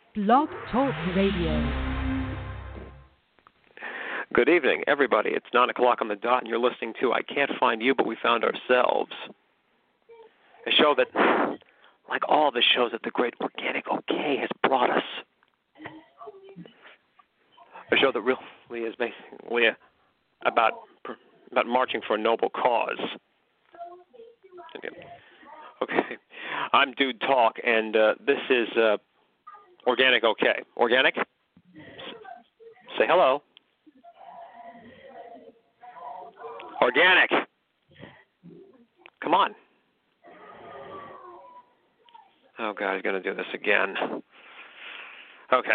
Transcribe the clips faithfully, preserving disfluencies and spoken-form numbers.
Blog Talk Radio. Good evening, everybody. It's nine o'clock on the dot, and you're listening to I Can't Find You, But We Found Ourselves. A show that, like all the shows that the great Organic OK has brought us. A show that really is basically about, about marching for a noble cause. Okay. I'm Dude Talk, and uh, this is uh, Organic OK. Organic? S- say hello. Organic. Come on. Oh, God, he's going to do this again. Okay.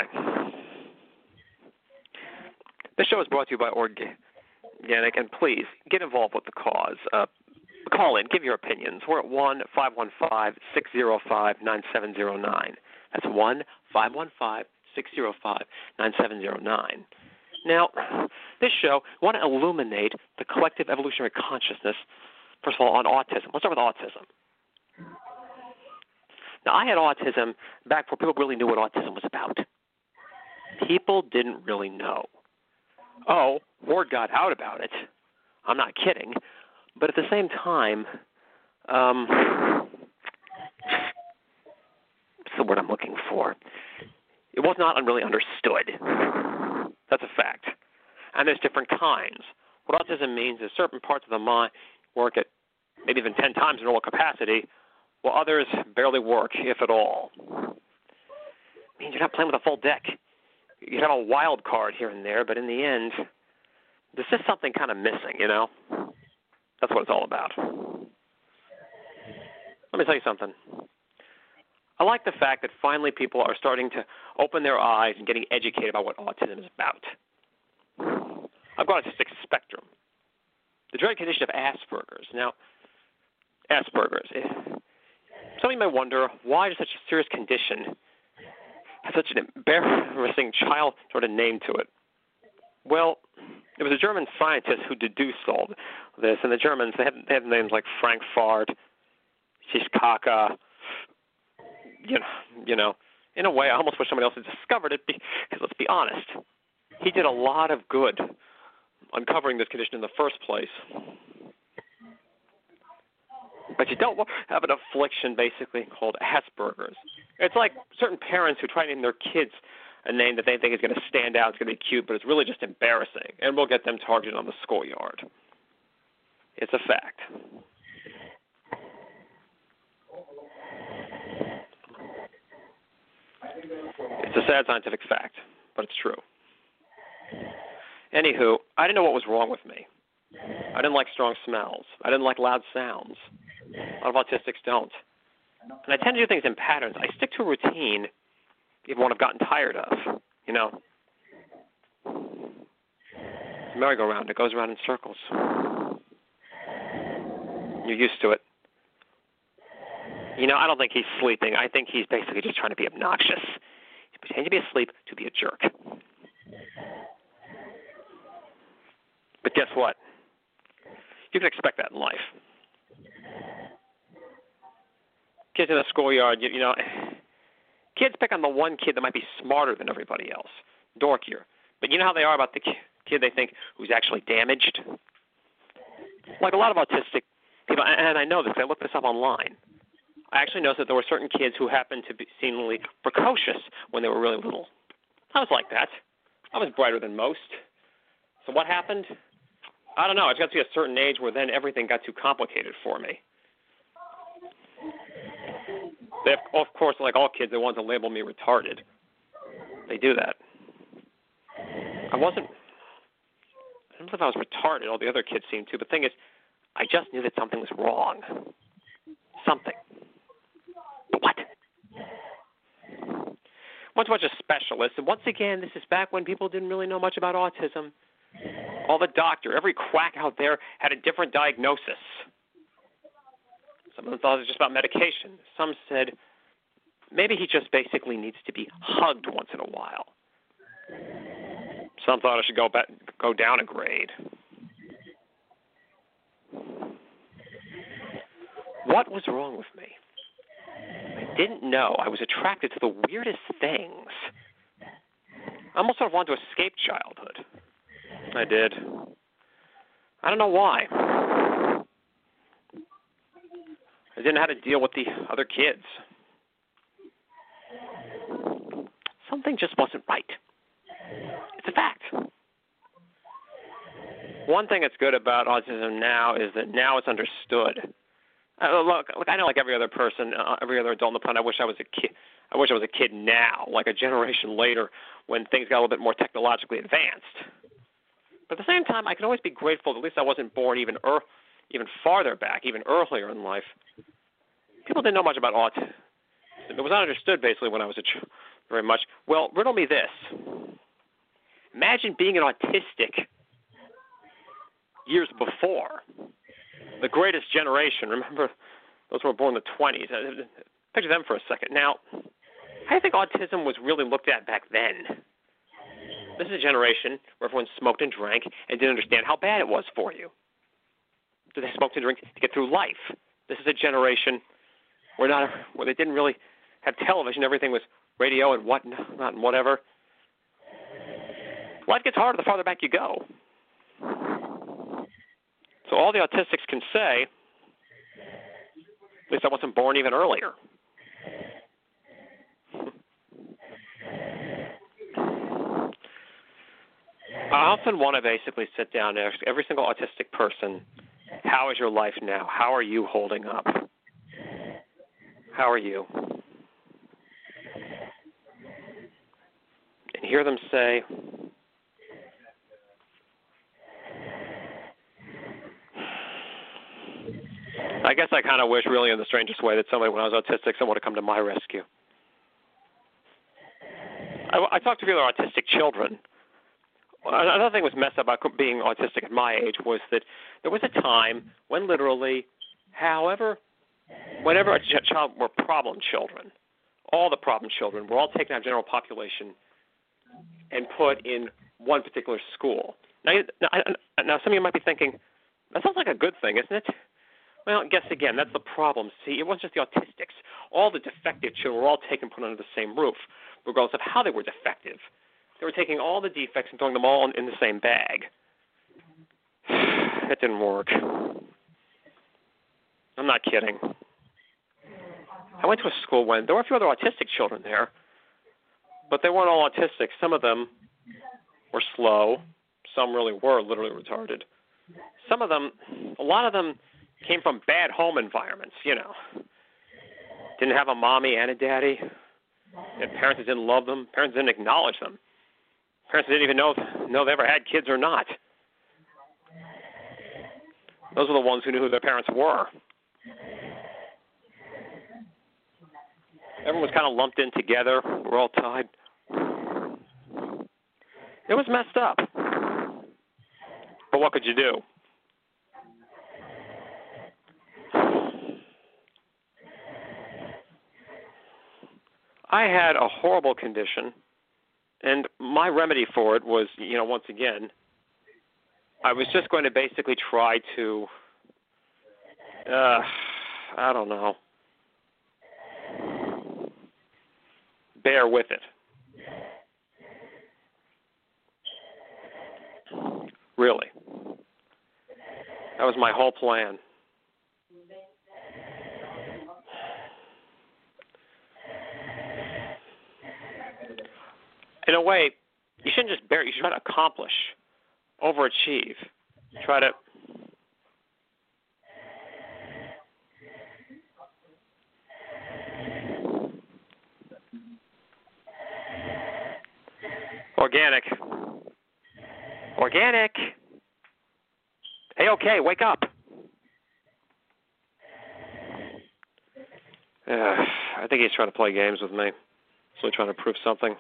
This show is brought to you by Organic, and please, get involved with the cause. Uh, call in. Give your opinions. We're at one five one five, six zero five, nine seven zero nine. That's one five one five, six zero five, nine seven zero nine. Now, this show, we want to illuminate the collective evolutionary consciousness, first of all, on autism. Let's start with autism. Now, I had autism back before people really knew what autism was about. People didn't really know. Oh, word got out about it. I'm not kidding. But at the same time, um, what's the word I'm looking for? It was not really understood. That's a fact. And there's different kinds. What autism means is certain parts of the mind work at maybe even ten times normal capacity, while others barely work, if at all. It means you're not playing with a full deck. You have a wild card here and there, but in the end, there's just something kind of missing, you know? That's what it's all about. Let me tell you something. I like the fact that finally people are starting to open their eyes and getting educated about what autism is about. I've got autistic spectrum. The dreaded condition of Asperger's. Now, Asperger's. Some of you may wonder, why does such a serious condition have such an embarrassing child sort of name to it? Well, it was a German scientist who deduced all this, and the Germans, they have, they have names like Frankfurt, Shishkaka. You know, you know, in a way, I almost wish somebody else had discovered it, because let's be honest, he did a lot of good uncovering this condition in the first place. But you don't have an affliction, basically, called Asperger's. It's like certain parents who try to name their kids a name that they think is going to stand out, it's going to be cute, but it's really just embarrassing, and we'll get them targeted on the schoolyard. It's a fact. It's a sad scientific fact, but it's true. Anywho, I didn't know what was wrong with me. I didn't like strong smells. I didn't like loud sounds. A lot of autistics don't. And I tend to do things in patterns. I stick to a routine, even one I've gotten tired of, you know. It's a merry-go-round. It goes around in circles. You're used to it. You know, I don't think he's sleeping. I think he's basically just trying to be obnoxious. He's pretending to be asleep to be a jerk. But guess what? You can expect that in life. Kids in the schoolyard, you, you know, kids pick on the one kid that might be smarter than everybody else, dorkier. But you know how they are about the kid they think who's actually damaged? Like a lot of autistic people, and I know this, I looked this up online. I actually noticed that there were certain kids who happened to be seemingly precocious when they were really little. I was like that. I was brighter than most. So what happened? I don't know. I just got to a certain age where then everything got too complicated for me. They have, of course, like all kids, they want to label me retarded. They do that. I wasn't, I don't know if I was retarded. All the other kids seemed to. But the thing is, I just knew that something was wrong. Something. But what? Went to a bunch of specialists, and once again, this is back when people didn't really know much about autism. All the doctor, every quack out there had a different diagnosis. Some of them thought it was just about medication. Some said maybe he just basically needs to be hugged once in a while. Some thought I should go back, go down a grade. What was wrong with me? didn't know I was attracted to the weirdest things. I almost sort of wanted to escape childhood. I did. I don't know why. I didn't know how to deal with the other kids. Something just wasn't right. It's a fact. One thing that's good about autism now is that now it's understood. Uh, look, look, I know, like every other person, uh, every other adult on the planet, I wish I was a kid. I wish I was a kid now, like a generation later, when things got a little bit more technologically advanced. But at the same time, I can always be grateful that at least I wasn't born even er- even farther back, even earlier in life. People didn't know much about autism. It was not understood, basically, when I was a ch- very much. Well, riddle me this. Imagine being an autistic years before. The greatest generation. Remember, those who were born in the twenties. Picture them for a second. Now, how do you think autism was really looked at back then? This is a generation where everyone smoked and drank and didn't understand how bad it was for you. So they smoked and drank to get through life. This is a generation where not where they didn't really have television. Everything was radio and whatnot and whatever. Life gets harder the farther back you go. So all the autistics can say, at least I wasn't born even earlier. I often want to basically sit down and ask every single autistic person, how is your life now? How are you holding up? How are you? And hear them say, I guess I kind of wish, really, in the strangest way, that somebody, when I was autistic, someone would come to my rescue. I, I talked to a few other autistic children. Another thing that was messed up about being autistic at my age was that there was a time when literally, however, whenever a ch- child were problem children, all the problem children were all taken out of general population and put in one particular school. Now, now, now some of you might be thinking, that sounds like a good thing, isn't it? Well, guess again, that's the problem. See, it wasn't just the autistics. All the defective children were all taken and put under the same roof, regardless of how they were defective. They were taking all the defects and throwing them all in, in the same bag. It didn't work. I'm not kidding. I went to a school when there were a few other autistic children there, but they weren't all autistic. Some of them were slow. Some really were literally retarded. Some of them, a lot of them came from bad home environments, you know. Didn't have a mommy and a daddy. And parents that didn't love them. Parents didn't acknowledge them. Parents didn't even know if, know they ever had kids or not. Those were the ones who knew who their parents were. Everyone was kind of lumped in together. We're all tied. It was messed up. But what could you do? I had a horrible condition, and my remedy for it was, you know, once again, I was just going to basically try to, uh, I don't know, bear with it. Really. That was my whole plan. In a way, you shouldn't just bear it. You should try to accomplish, overachieve. Try to... Organic. Organic. Hey, okay, wake up. Uh, I think he's trying to play games with me. So he's trying to prove something.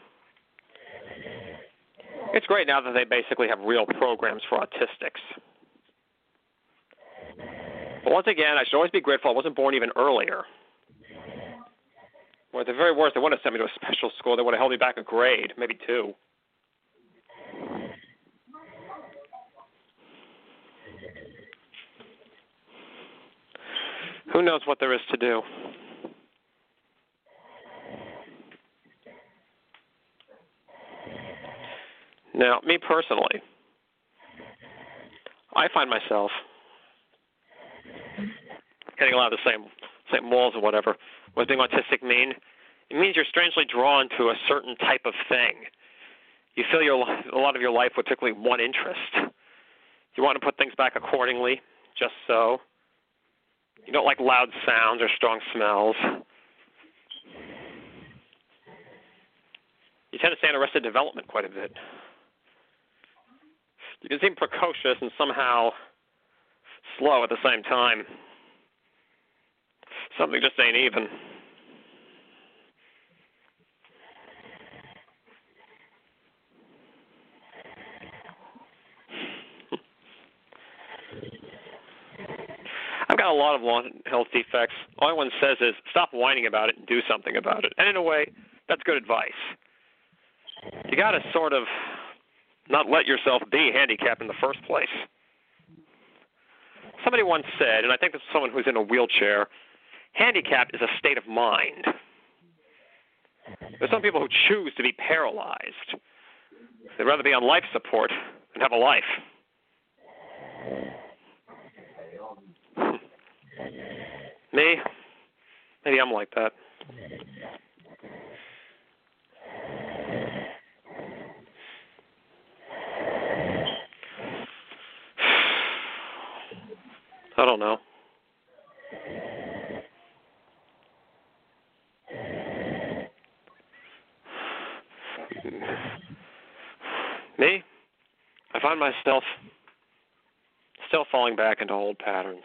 It's great now that they basically have real programs for autistics. But once again, I should always be grateful I wasn't born even earlier. Or at the very worst, they would have sent me to a special school. They would have held me back a grade, maybe two. Who knows what there is to do? Now, me personally, I find myself getting a lot of the same same walls or whatever. What does being autistic mean? It means you're strangely drawn to a certain type of thing. You fill your a lot of your life with particularly one interest. You want to put things back accordingly, just so. You don't like loud sounds or strong smells. You tend to stay in arrested development quite a bit. You can seem precocious and somehow slow at the same time. Something just ain't even. I've got a lot of lawn health defects. All anyone says is stop whining about it and do something about it. And in a way, that's good advice. You got to sort of not let yourself be handicapped in the first place. Somebody once said, and I think this is someone who's in a wheelchair, handicap is a state of mind. There's some people who choose to be paralyzed. They'd rather be on life support than have a life. Me? Maybe I'm like that. I don't know. Me? I find myself still falling back into old patterns.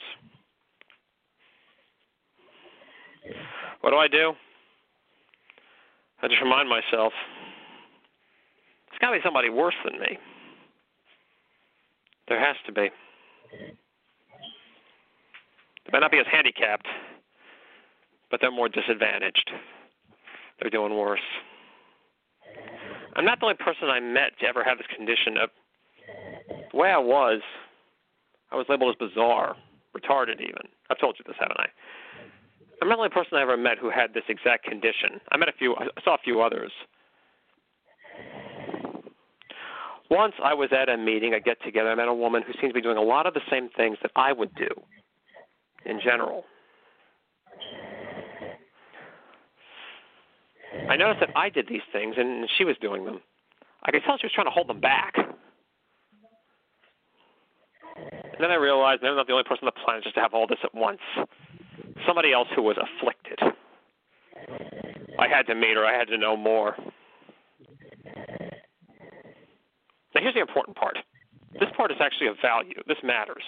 What do I do? I just remind myself, there's got to be somebody worse than me. There has to be. They might not be as handicapped, but they're more disadvantaged. They're doing worse. I'm not the only person I met to ever have this condition. Of the way I was, I was labeled as bizarre, retarded even. I've told you this, haven't I? I'm not the only person I ever met who had this exact condition. I met a few, I saw a few others. Once I was at a meeting, a get-together, I met a woman who seemed to be doing a lot of the same things that I would do in general. I noticed that I did these things and she was doing them. I could tell she was trying to hold them back. And then I realized I'm not the only person on the planet just to have all this at once. Somebody else who was afflicted. I had to meet her. I had to know more. Now, here's the important part. This part is actually of value. This matters.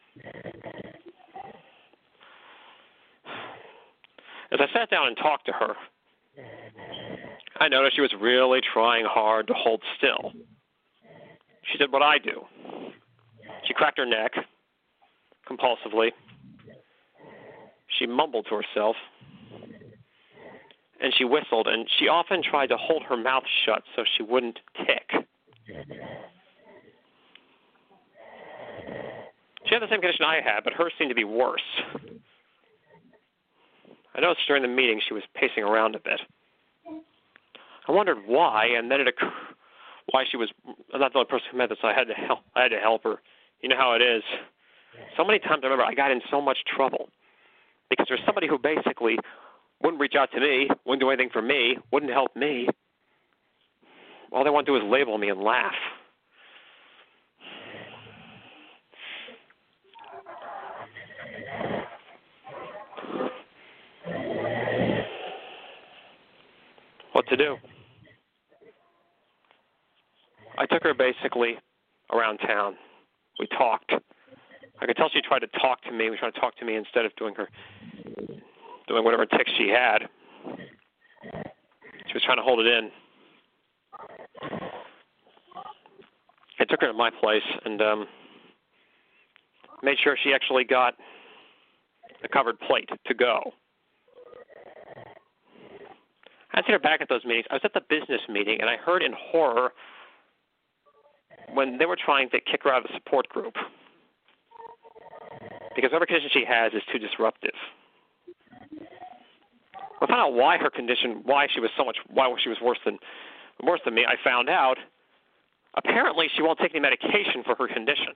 As I sat down and talked to her, I noticed she was really trying hard to hold still. She did what I do. She cracked her neck compulsively. She mumbled to herself, and she whistled, and she often tried to hold her mouth shut so she wouldn't tick. She had the same condition I had, but hers seemed to be worse. I noticed during the meeting she was pacing around a bit. I wondered why, and then it occurred why she was. I'm not the only person who met this, so I had to help. I had to help her. You know how it is. So many times I remember I got in so much trouble because there's somebody who basically wouldn't reach out to me, wouldn't do anything for me, wouldn't help me. All they want to do is label me and laugh. What to do? I took her basically around town. We talked. I could tell she tried to talk to me. She was trying to talk to me instead of doing her, doing whatever tics she had. She was trying to hold it in. I took her to my place and um, made sure she actually got a covered plate to go. I'd seen her back at those meetings. I was at the business meeting, and I heard in horror when they were trying to kick her out of the support group because whatever condition she has is too disruptive. I found out why her condition, why she was so much, why she was worse than worse than me. I found out Apparently, she won't take any medication for her condition.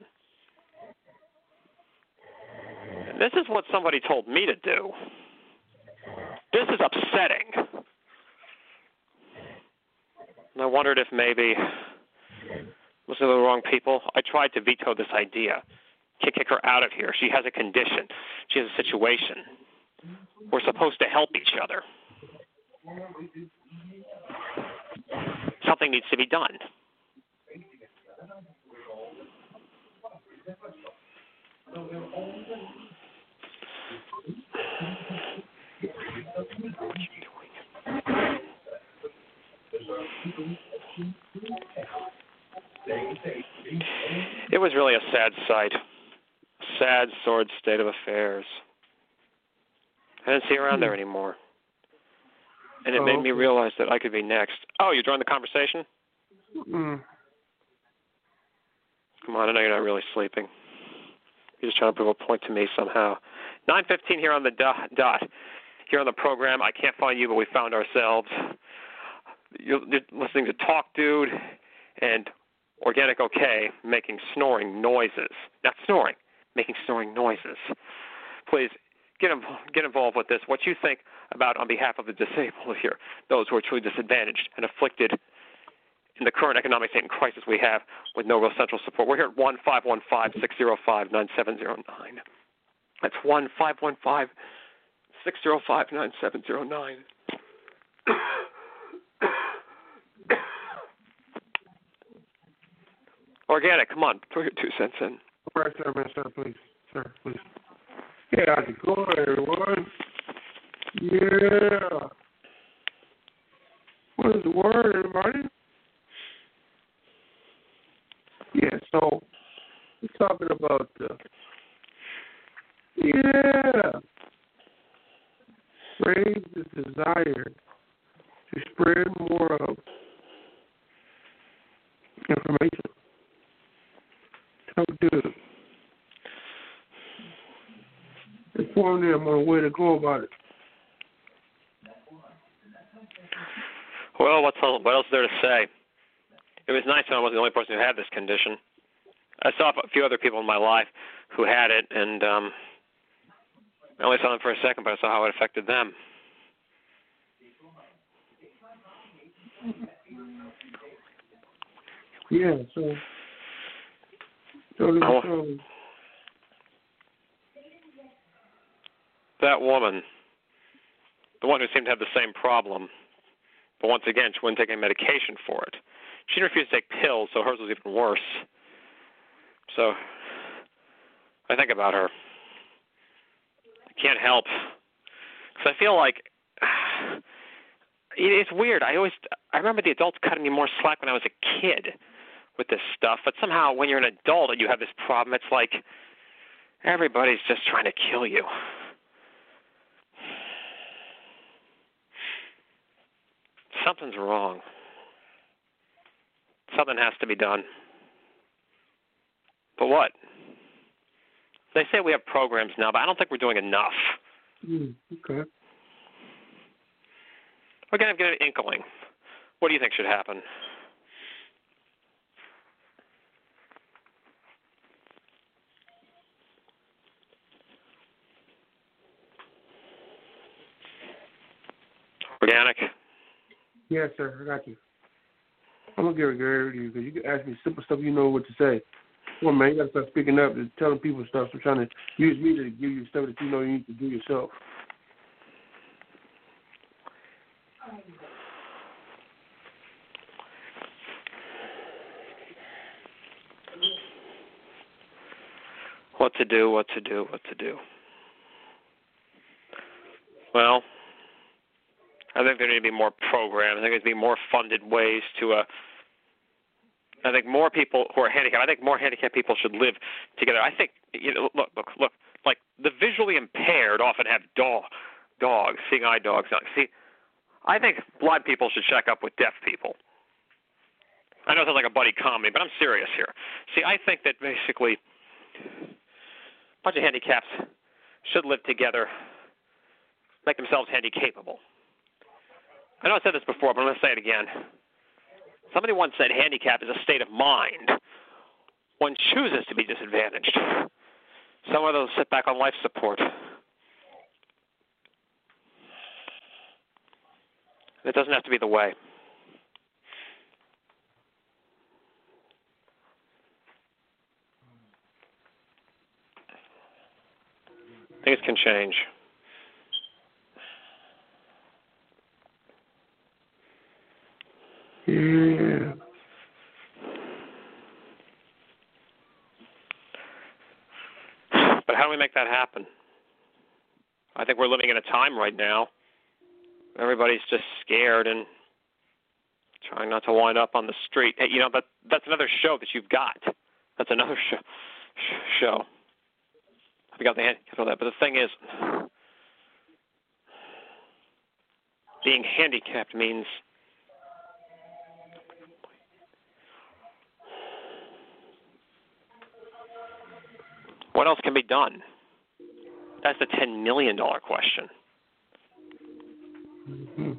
This is what somebody told me to do. This is upsetting. And I wondered if maybe was it the wrong people. I tried to veto this idea, kick, kick her out of here. She has a condition. She has a situation. We're supposed to help each other. Something needs to be done. It was really a sad sight, a sad, sordid state of affairs. I didn't see her around there anymore. And it oh, made me realize that I could be next. Oh, you joined the conversation? Mm. Come on, I know you're not really sleeping. You're just trying to prove a point to me somehow. nine fifteen here on the dot, dot. Here on the program. I can't find you, but we found ourselves. You're listening to Talk Dude and Organic OK making snoring noises. Not snoring, making snoring noises. Please get inv- get involved with this. What you think about on behalf of the disabled here, those who are truly disadvantaged and afflicted in the current economic state and crisis we have with no real central support. We're here at one five one five, six zero five, nine seven zero nine. That's one five one five, six zero five, nine seven zero nine. Organic, come on, put your two cents in. All right, sir, man, sir, please. Sir, please. Yeah, how's it going, everyone? Yeah. What is the word, everybody? Yeah, so we're talking about, uh, yeah, raise the desire to spread more of information. How do it? Inform them on the way to go about it. Well, what's else, what else is there to say? It was nice when I wasn't the only person who had this condition. I saw a few other people in my life who had it, and um, I only saw them for a second, but I saw how it affected them. Yeah, so... Totally, oh, totally. That woman, the one who seemed to have the same problem, but once again, she wouldn't take any medication for it. She refused to take pills, so hers was even worse. So I think about her. I can't help, because I feel like it's weird. I always I remember the adults cutting me more slack when I was a kid with this stuff, but somehow when you're an adult and you have this problem, it's like everybody's just trying to kill you. Something's wrong. Something has to be done. But what? They say we have programs now, but I don't think we're doing enough. Mm, okay. We're going to get an inkling. What do you think should happen? Organic? Yes, sir. I got you. I'm going to give it to you because you can ask me simple stuff you know what to say. Come on, man. You got to start speaking up and telling people stuff. So trying to use me to give you stuff that you know you need to do yourself. What to do, what to do, what to do. Well, I think there need to be more programs. I think there need to be more funded ways to, uh, I think more people who are handicapped, I think more handicapped people should live together. I think, you know, look, look, look, like the visually impaired often have dog, dogs, seeing eye dogs. See, I think blind people should check up with deaf people. I know it sounds like a buddy comedy, but I'm serious here. See, I think that basically a bunch of handicaps should live together, make themselves handy-capable. I know I said this before, but I'm going to say it again. Somebody once said handicap is a state of mind. One chooses to be disadvantaged. Some of those sit back on life support. It doesn't have to be the way. Things can change. Yeah. But how do we make that happen? I think we're living in a time right now. Everybody's just scared and trying not to wind up on the street. Hey, you know, that that's another show that you've got. That's another show. Sh- show. I forgot the handicap on that. But the thing is, being handicapped means what else can be done? That's the ten million dollars question. Mm-hmm.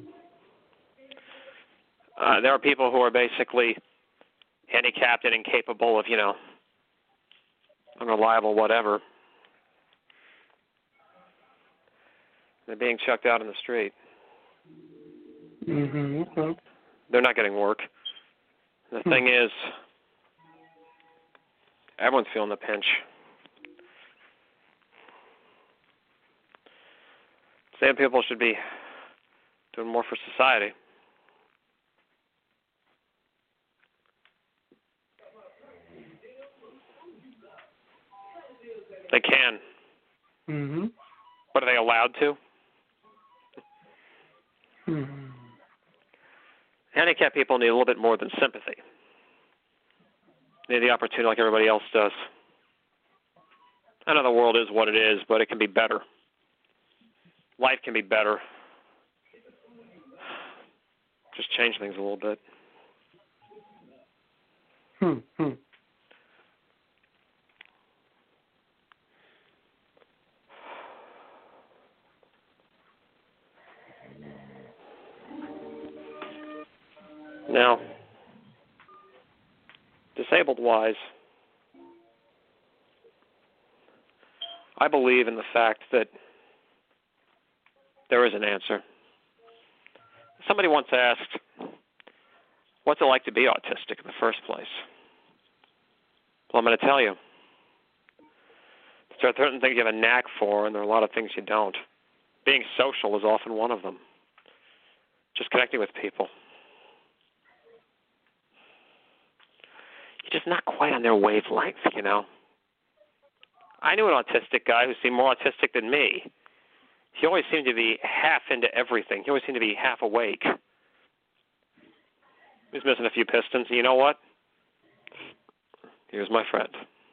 Uh, there are people who are basically handicapped and incapable of, you know, unreliable whatever. They're being chucked out in the street. Mm-hmm. Okay. They're not getting work. The hmm. thing is, everyone's feeling the pinch. Same people should be doing more for society. They can. Mm-hmm. But are they allowed to? Mm-hmm. Handicapped people need a little bit more than sympathy. They need the opportunity like everybody else does. I know the world is what it is, but it can be better. Life can be better. Just change things a little bit. Hmm. Hmm. Now, disabled-wise, I believe in the fact that there is an answer. Somebody once asked, what's it like to be autistic in the first place? Well, I'm going to tell you. There are certain things you have a knack for, and there are a lot of things you don't. Being social is often one of them. Just connecting with people. You're just not quite on their wavelength, you know. I knew an autistic guy who seemed more autistic than me. He always seemed to be half into everything. He always seemed to be half awake. He was missing a few pistons. And you know what? Here's my friend.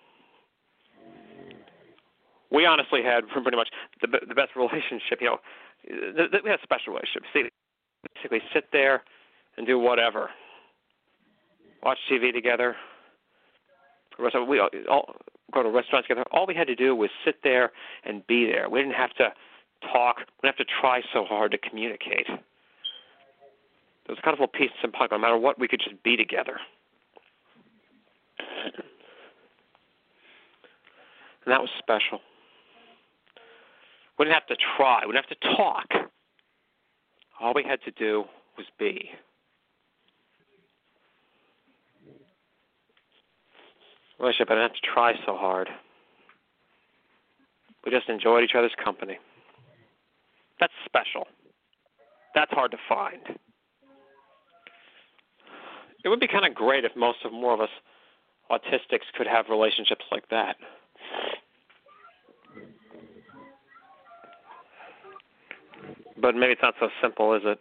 We honestly had pretty much the, the best relationship. You know, the, the, we had a special relationship. See, basically sit there and do whatever. Watch T V together. We all, all go to restaurants together. All we had to do was sit there and be there. We didn't have to talk. We didn't have to try so hard to communicate. There was kind of a peace and punk. No matter what, we could just be together. And that was special. We didn't have to try. We didn't have to talk. All we had to do was be. Relationship, I didn't have to try so hard. We just enjoyed each other's company. That's special. That's hard to find. It would be kind of great if most of more of us autistics could have relationships like that. But maybe it's not so simple, is it?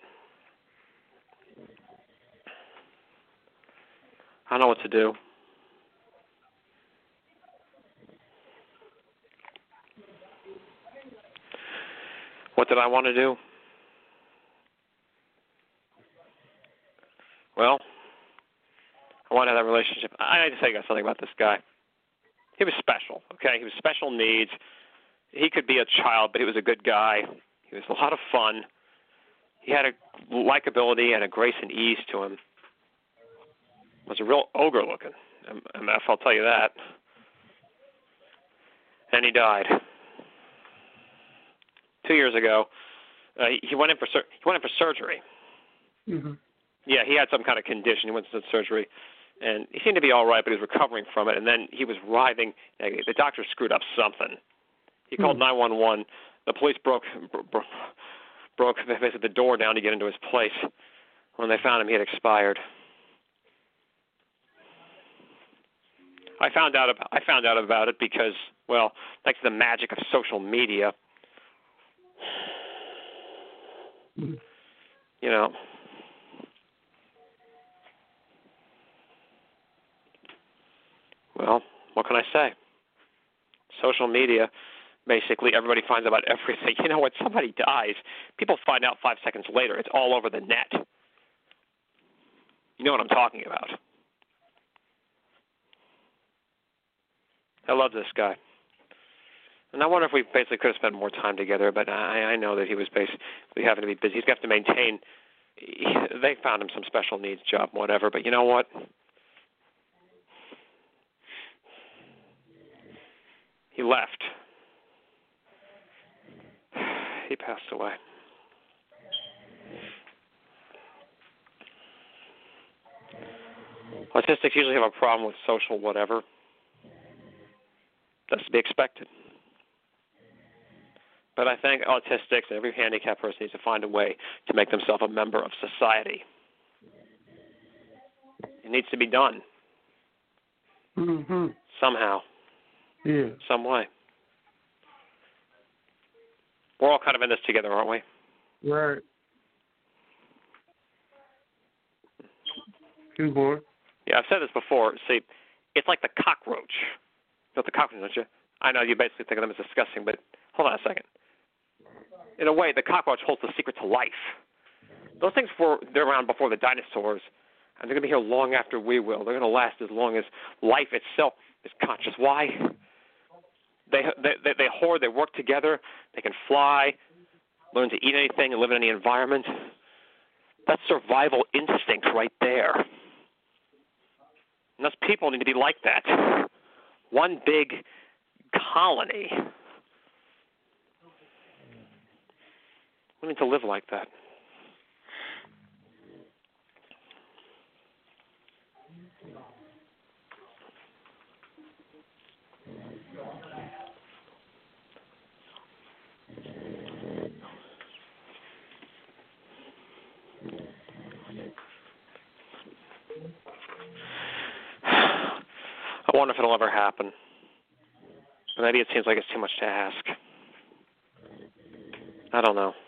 I don't know what to do. What did I want to do? Well, I wanted to have that relationship. I need to tell you guys something about this guy. He was special, okay? He was special needs. He could be a child, but he was a good guy. He was a lot of fun. He had a likability and a grace and ease to him. was a real ogre looking. M F, I'll tell you that. And he died two years ago. Uh, he, he went in for sur- he went in for surgery. Mm-hmm. Yeah, he had some kind of condition. He went to surgery, and he seemed to be all right, but he was recovering from it. And then he was writhing. The doctor screwed up something. He called mm-hmm. nine one one. The police broke bro- broke basically the door down to get into his place. When they found him, he had expired. I found out about I found out about it because, well, thanks to the magic of social media. Mm-hmm. You know. Well, what can I say? Social media, basically, everybody finds out about everything. You know, when somebody dies, people find out five seconds later. It's all over the net. You know what I'm talking about. I love this guy. And I wonder if we basically could have spent more time together, but I, I know that he was basically having to be busy. He's going to have to maintain. He, they found him some special needs job, whatever, but you know what? He left. He passed away. Autistics usually have a problem with social whatever. That's to be expected. But I think autistics and every handicapped person needs to find a way to make themselves a member of society. It needs to be done. Mm-hmm. Somehow. Yeah. Some way. We're all kind of in this together, aren't we? Right. Keep going. Yeah, I've said this before. See, it's like the cockroach. You know the cockroach, don't you? I know you basically think of them as disgusting, but hold on a second. In a way, the cockroach holds the secret to life. Those things were they're around before the dinosaurs, and they're going to be here long after we will. They're going to last as long as life itself is conscious. Why? They, they they hoard, they work together, they can fly, learn to eat anything and live in any environment. That's survival instinct right there. And us people need to be like that. One big colony. We need to live like that. I wonder if it'll ever happen. But maybe it seems like it's too much to ask. I don't know.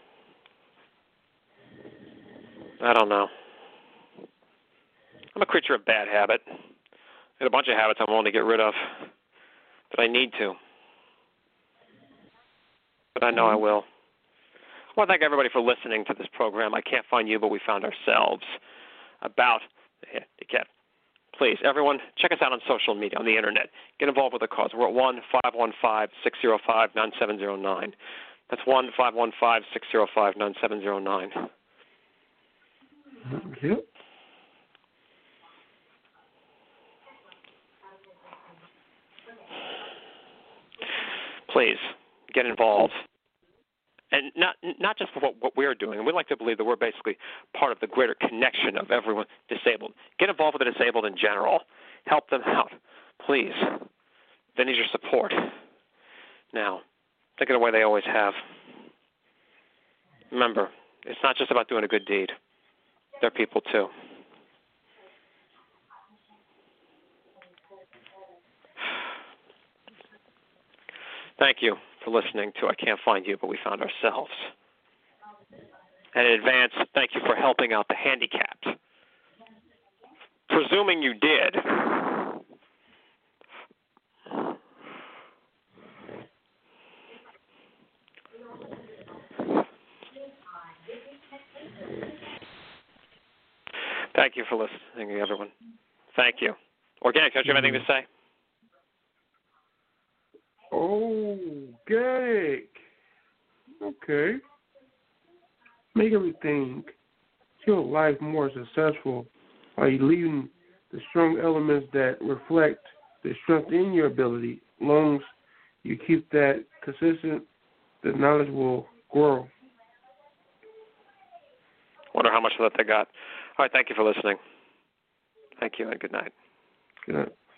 I don't know. I'm a creature of bad habit. I got a bunch of habits I'm willing to get rid of. But I need to. But I know I will. I want to thank everybody for listening to this program. I Can't Find You, But We Found Ourselves. About the cat. Please, everyone, check us out on social media, on the internet. Get involved with the cause. We're at one five one five, six zero five, nine seven zero nine. That's one five one five, six zero five, nine seven zero nine. Yep. Please, get involved. And not not just for what, what we're doing. And we like to believe that we're basically part of the greater connection of everyone disabled. Get involved with the disabled in general. Help them out. Please. They need your support. Now, think of the way they always have. Remember, it's not just about doing a good deed. They're people too. Thank you for listening to I Can't Find You, But We Found Ourselves. And in advance, thank you for helping out the handicapped. Presuming you did. Thank you for listening, everyone. Thank you. Organic, don't you have anything to say? Organic. Okay. Make everything, your life more successful by leaving the strong elements that reflect the strength in your ability. As long as you keep that consistent, the knowledge will grow. Wonder how much of that they got. All right, thank you for listening. Thank you, and good night. Good night.